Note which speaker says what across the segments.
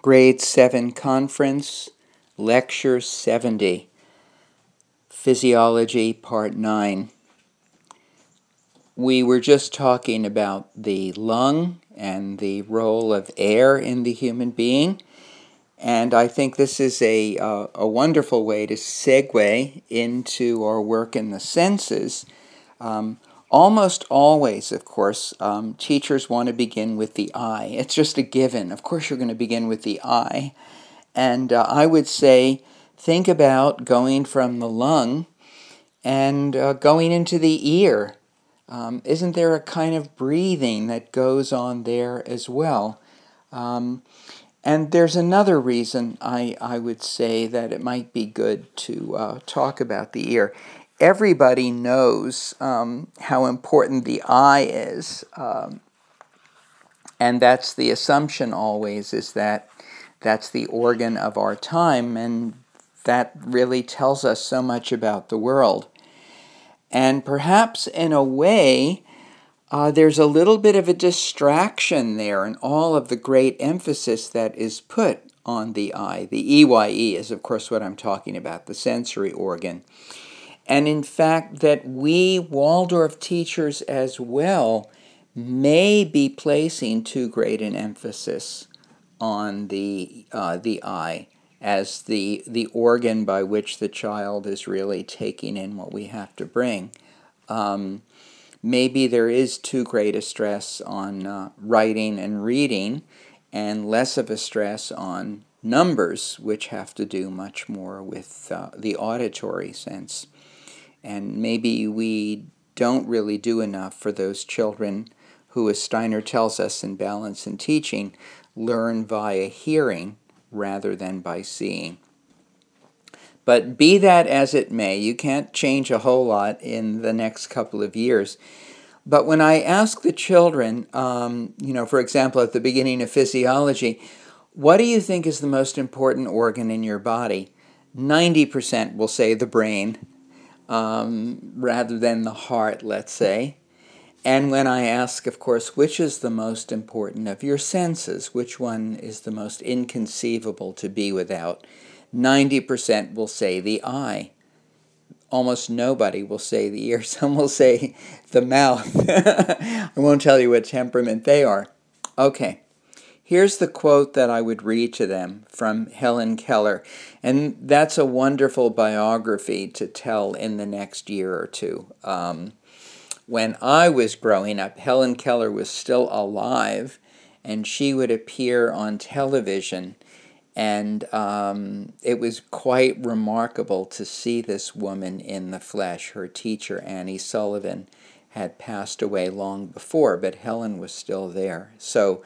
Speaker 1: Grade 7 Conference, Lecture 70, Physiology, Part 9. We were just talking about the lung and the role of air in the human being, and I think this is a wonderful way to segue into our work in the senses. Almost always, of course, teachers want to begin with the eye. It's just a given. Of course you're going to begin with the eye. And I would say, think about going from the lung and going into the ear. Isn't there a kind of breathing that goes on there as well? And there's another reason I would say that it might be good to talk about the ear. Everybody knows how important the eye is, and that's the assumption always, is that that's the organ of our time, and that really tells us so much about the world. And perhaps in a way, there's a little bit of a distraction there in all of the great emphasis that is put on the eye. The EYE is, of course, what I'm talking about, the sensory organ. And in fact, that we Waldorf teachers as well may be placing too great an emphasis on the eye as the organ by which the child is really taking in what we have to bring. Maybe there is too great a stress on writing and reading, and less of a stress on numbers, which have to do much more with the auditory sense. And maybe we don't really do enough for those children who, as Steiner tells us in Balance in Teaching, learn via hearing rather than by seeing. But be that as it may, you can't change a whole lot in the next couple of years. But when I ask the children, for example, at the beginning of physiology, what do you think is the most important organ in your body? 90% will say the brain, rather than the heart, let's say. And when I ask, of course, which is the most important of your senses, which one is the most inconceivable to be without, 90% will say the eye. Almost nobody will say the ear. Some will say the mouth. I won't tell you what temperament they are. Okay. Here's the quote that I would read to them from Helen Keller, and that's a wonderful biography to tell in the next year or two. When I was growing up, Helen Keller was still alive, and she would appear on television, and it was quite remarkable to see this woman in the flesh. Her teacher, Annie Sullivan, had passed away long before, but Helen was still there. So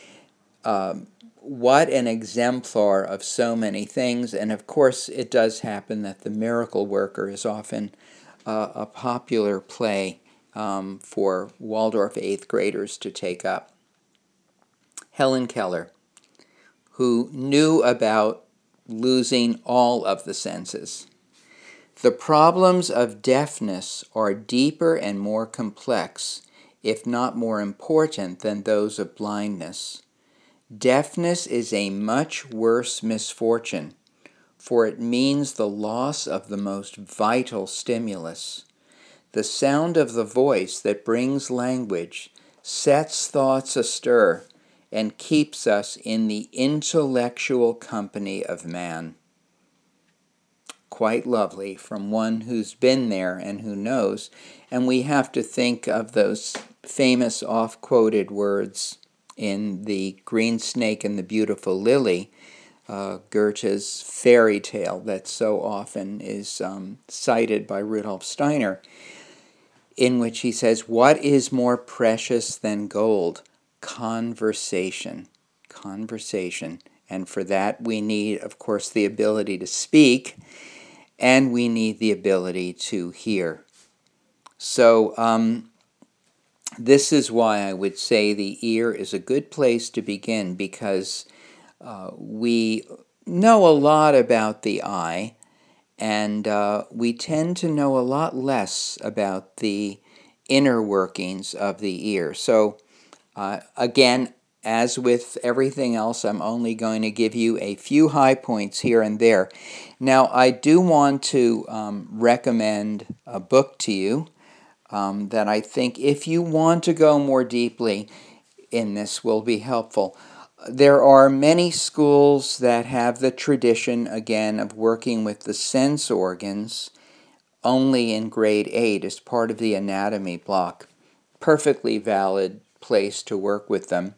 Speaker 1: what an exemplar of so many things. And of course, it does happen that The Miracle Worker is often a popular play for Waldorf 8th graders to take up. Helen Keller, who knew about losing all of the senses. The problems of deafness are deeper and more complex, if not more important, than those of blindness. Deafness is a much worse misfortune, for it means the loss of the most vital stimulus. The sound of the voice that brings language sets thoughts astir and keeps us in the intellectual company of man. Quite lovely from one who's been there and who knows. And we have to think of those famous oft-quoted words in The Green Snake and the Beautiful Lily, Goethe's fairy tale that so often is cited by Rudolf Steiner, in which he says, "What is more precious than gold? Conversation." Conversation. And for that we need, of course, the ability to speak, and we need the ability to hear. So this is why I would say the ear is a good place to begin, because we know a lot about the eye, and we tend to know a lot less about the inner workings of the ear. So again, as with everything else, I'm only going to give you a few high points here and there. Now, I do want to recommend a book to you that I think, if you want to go more deeply in this, will be helpful. There are many schools that have the tradition, again, of working with the sense organs only in grade 8 as part of the anatomy block. Perfectly valid place to work with them.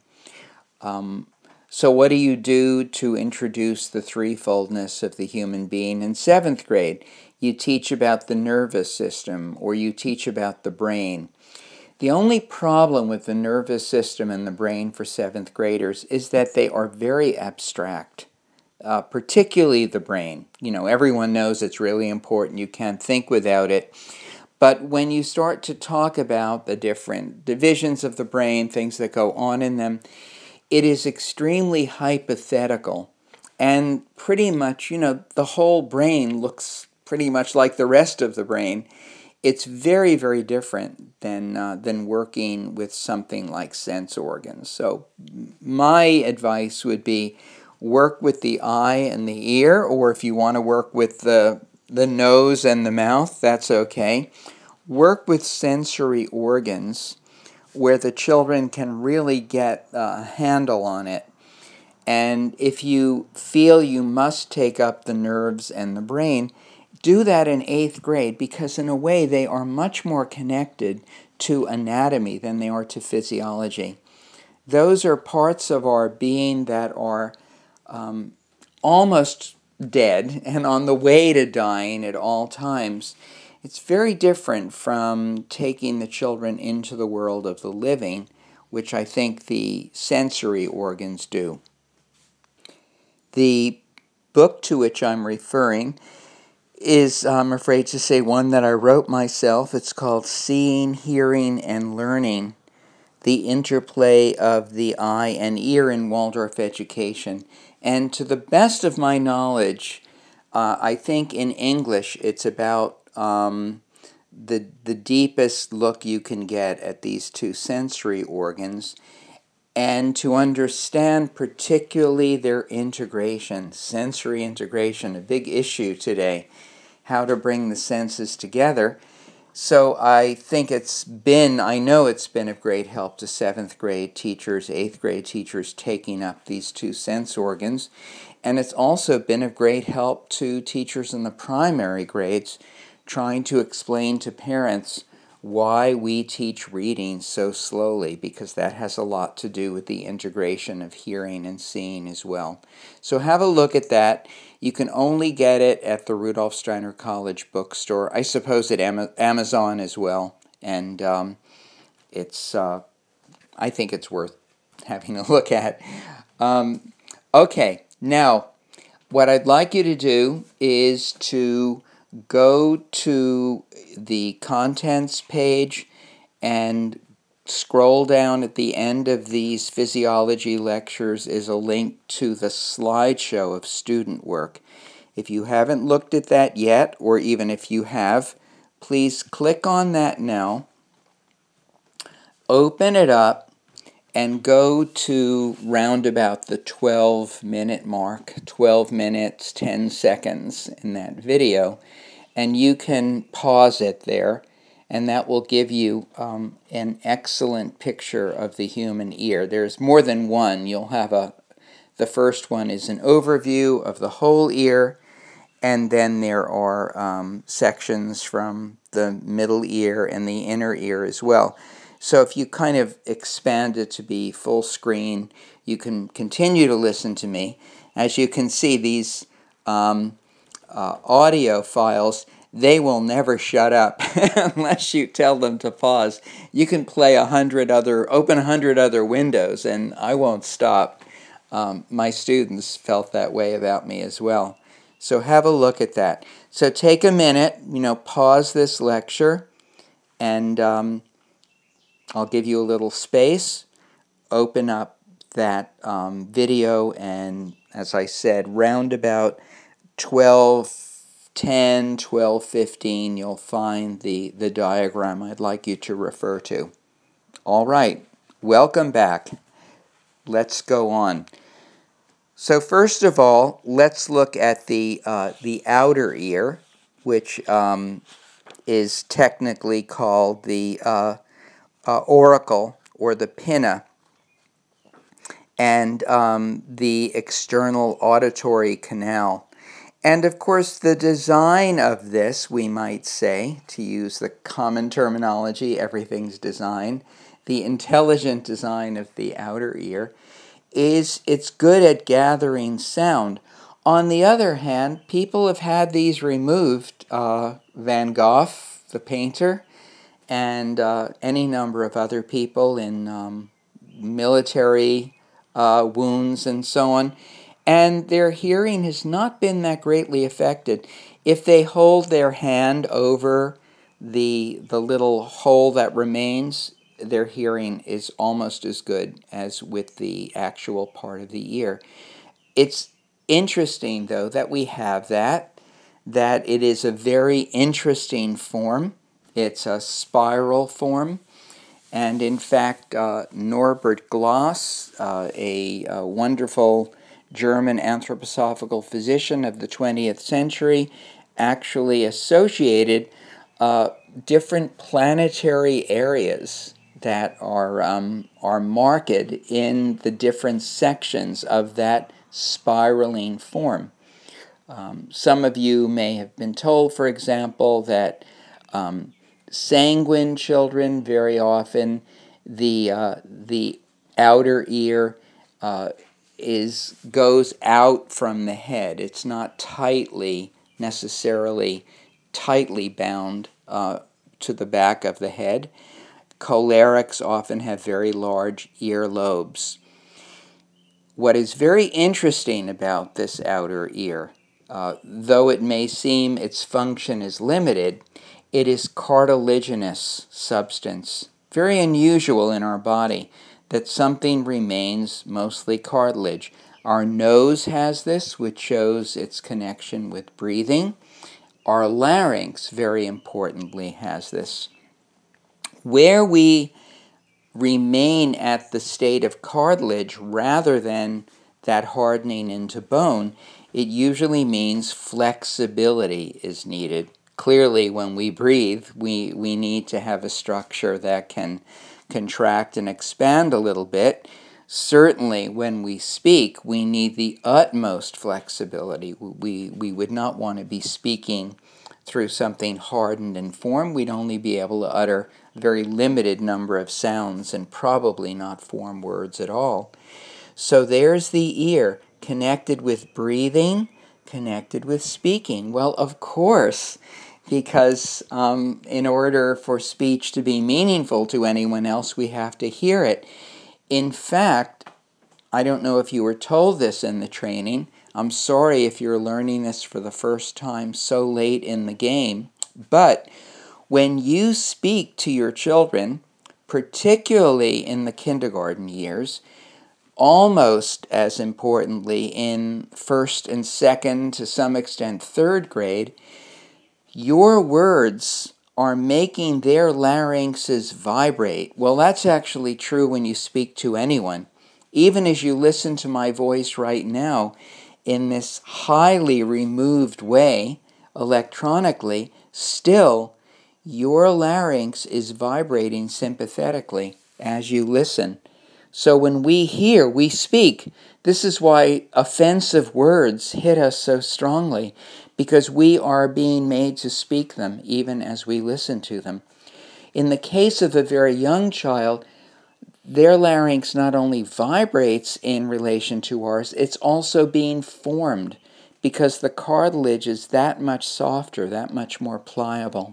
Speaker 1: So what do you do to introduce the threefoldness of the human being? In 7th grade, you teach about the nervous system, or you teach about the brain. The only problem with the nervous system and the brain for 7th graders is that they are very abstract, particularly the brain. You know, everyone knows it's really important. You can't think without it. But when you start to talk about the different divisions of the brain, things that go on in them, it is extremely hypothetical. And pretty much, you know, the whole brain looks pretty much like the rest of the brain. It's very, very different than working with something like sense organs. So my advice would be work with the eye and the ear, or if you want to work with the nose and the mouth, that's okay. Work with sensory organs where the children can really get a handle on it. And if you feel you must take up the nerves and the brain, do that in 8th grade, because in a way they are much more connected to anatomy than they are to physiology. Those are parts of our being that are almost dead and on the way to dying at all times. It's very different from taking the children into the world of the living, which I think the sensory organs do. The book to which I'm referring is, I'm afraid to say, one that I wrote myself. It's called Seeing, Hearing, and Learning: The Interplay of the Eye and Ear in Waldorf Education. And to the best of my knowledge, I think in English it's about the deepest look you can get at these two sensory organs, and to understand particularly their integration, sensory integration, a big issue today, how to bring the senses together. So I think I know it's been of great help to 7th grade teachers, 8th grade teachers taking up these two sense organs. And it's also been of great help to teachers in the primary grades trying to explain to parents why we teach reading so slowly, because that has a lot to do with the integration of hearing and seeing as well. So have a look at that. You can only get it at the Rudolf Steiner College bookstore. I suppose at Amazon as well. And I think it's worth having a look at. Okay, now what I'd like you to do is to go to the contents page and scroll down. At the end of these physiology lectures is a link to the slideshow of student work. If you haven't looked at that yet, or even if you have, please click on that now, open it up, and go to round about the 12-minute mark, 12 minutes, 10 seconds in that video, and you can pause it there, and that will give you an excellent picture of the human ear. There's more than one. You'll have the first one is an overview of the whole ear, and then there are sections from the middle ear and the inner ear as well. So if you kind of expand it to be full screen, you can continue to listen to me. As you can see, these audio files, they will never shut up unless you tell them to pause. You can play open 100 other windows, and I won't stop. My students felt that way about me as well. So have a look at that. So take a minute, pause this lecture, and I'll give you a little space. Open up that video, and as I said, round about 12:10, 12:15, you'll find the diagram I'd like you to refer to. All right, welcome back. let's go on. So first of all, let's look at the outer ear, which is technically called the auricle or the pinna, and the external auditory canal. And of course, the design of this, we might say, to use the common terminology, everything's design, the intelligent design of the outer ear, is it's good at gathering sound. On the other hand, people have had these removed. Van Gogh, the painter, and any number of other people in military wounds and so on, and their hearing has not been that greatly affected. If they hold their hand over the little hole that remains, their hearing is almost as good as with the actual part of the ear. It's interesting, though, that we have that it is a very interesting form. It's a spiral form. And in fact, Norbert Gloss, a wonderful German anthroposophical physician of the 20th century, actually associated different planetary areas that are marked in the different sections of that spiraling form. Some of you may have been told, for example, that sanguine children, very often the outer ear goes out from the head. It's not necessarily tightly bound to the back of the head. Cholerics often have very large ear lobes. What is very interesting about this outer ear, though it may seem its function is limited, it is cartilaginous substance. Very unusual in our body that something remains mostly cartilage. Our nose has this, which shows its connection with breathing. Our larynx, very importantly, has this. Where we remain at the state of cartilage rather than that hardening into bone, it usually means flexibility is needed. Clearly, when we breathe, we need to have a structure that can contract and expand a little bit. Certainly, when we speak, we need the utmost flexibility. We would not want to be speaking through something hardened in form. We'd only be able to utter a very limited number of sounds and probably not form words at all. So there's the ear, connected with breathing, connected with speaking. Well, of course, because in order for speech to be meaningful to anyone else, we have to hear it. In fact, I don't know if you were told this in the training. I'm sorry if you're learning this for the first time so late in the game, but when you speak to your children, particularly in the kindergarten years, almost as importantly in first and second, to some extent third grade, your words are making their larynxes vibrate. Well, that's actually true when you speak to anyone. Even as you listen to my voice right now, in this highly removed way, electronically, still, your larynx is vibrating sympathetically as you listen. So when we hear, we speak. This is why offensive words hit us so strongly, because we are being made to speak them even as we listen to them. In the case of a very young child, their larynx not only vibrates in relation to ours, it's also being formed because the cartilage is that much softer, that much more pliable.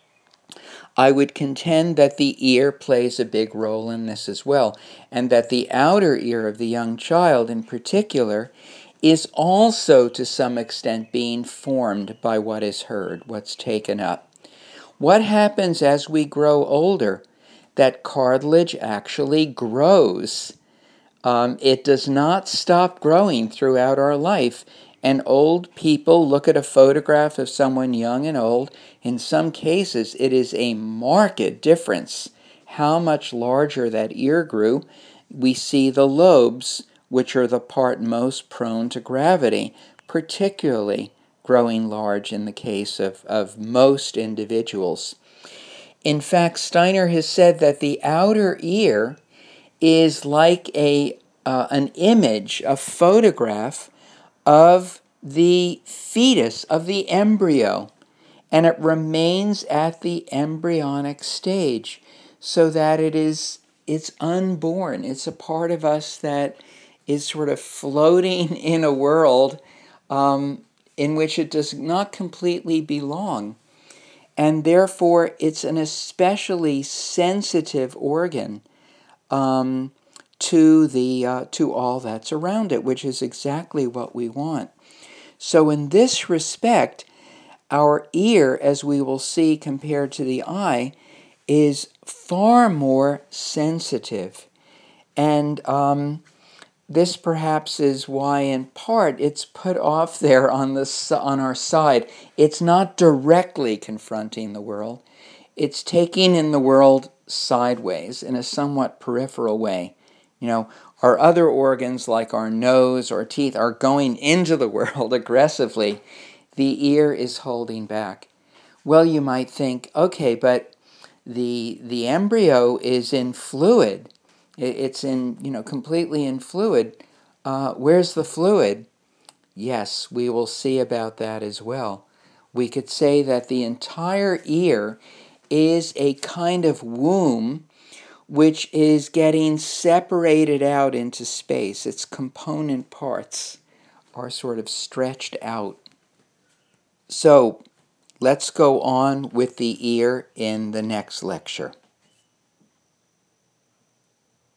Speaker 1: I would contend that the ear plays a big role in this as well, and that the outer ear of the young child in particular is also to some extent being formed by what is heard, what's taken up. What happens as we grow older? That cartilage actually grows. It does not stop growing throughout our life. And old people look at a photograph of someone young and old. In some cases, it is a marked difference how much larger that ear grew. we see the lobes, which are the part most prone to gravity, particularly growing large in the case of most individuals. In fact, Steiner has said that the outer ear is like an image, a photograph of the fetus, of the embryo, and it remains at the embryonic stage so that it's unborn. It's a part of us that is sort of floating in a world in which it does not completely belong. And therefore, it's an especially sensitive organ to all that's around it, which is exactly what we want. So in this respect, our ear, as we will see compared to the eye, is far more sensitive. And this perhaps is why, in part, it's put off there on our side. It's not directly confronting the world. It's taking in the world sideways in a somewhat peripheral way. Our other organs, like our nose or teeth, are going into the world aggressively. The ear is holding back. Well, you might think, okay, but the embryo is in fluid. It's completely in fluid. Where's the fluid? Yes, we will see about that as well. We could say that the entire ear is a kind of womb which is getting separated out into space. Its component parts are sort of stretched out. So let's go on with the ear in the next lecture.